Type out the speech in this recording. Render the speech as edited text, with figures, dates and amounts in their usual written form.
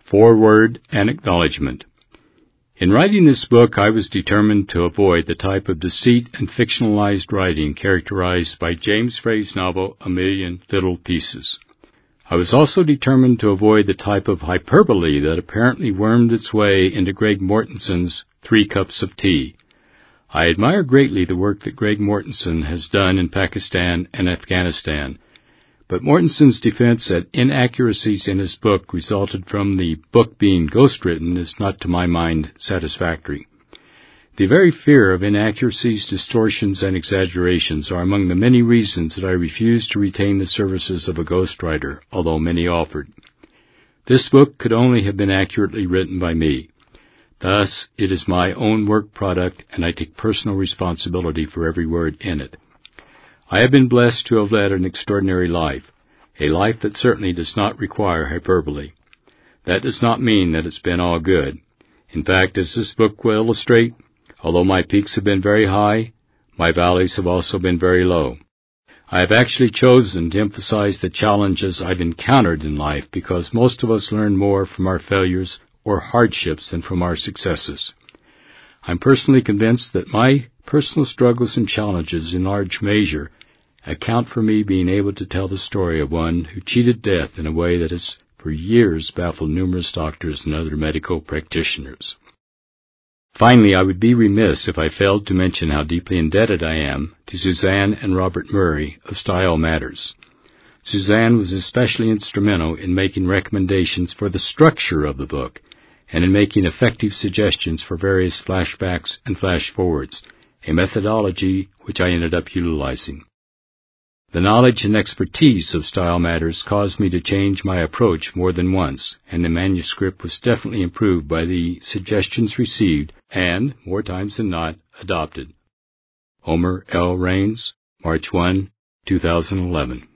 Foreword and Acknowledgement. In writing this book, I was determined to avoid the type of deceit and fictionalized writing characterized by James Frey's novel A Million Little Pieces. I was also determined to avoid the type of hyperbole that apparently wormed its way into Greg Mortenson's 3 Cups of Tea. I admire greatly the work that Greg Mortenson has done in Pakistan and Afghanistan, but Mortenson's defense that inaccuracies in his book resulted from the book being ghostwritten is not to my mind satisfactory. The very fear of inaccuracies, distortions, and exaggerations are among the many reasons that I refuse to retain the services of a ghostwriter, although many offered. This book could only have been accurately written by me. Thus, it is my own work product, and I take personal responsibility for every word in it. I have been blessed to have led an extraordinary life, a life that certainly does not require hyperbole. That does not mean that it's been all good. In fact, as this book will illustrate, although my peaks have been very high, my valleys have also been very low. I have actually chosen to emphasize the challenges I've encountered in life because most of us learn more from our failures or hardships than from our successes. I'm personally convinced that my personal struggles and challenges in large measure account for me being able to tell the story of one who cheated death in a way that has for years baffled numerous doctors and other medical practitioners. Finally, I would be remiss if I failed to mention how deeply indebted I am to Suzanne and Robert Murray of Style Matters. Suzanne was especially instrumental in making recommendations for the structure of the book and in making effective suggestions for various flashbacks and flash-forwards, a methodology which I ended up utilizing. The knowledge and expertise of Style Matters caused me to change my approach more than once, and the manuscript was definitely improved by the suggestions received and, more times than not, adopted. Homer L. Raines, March 1, 2011.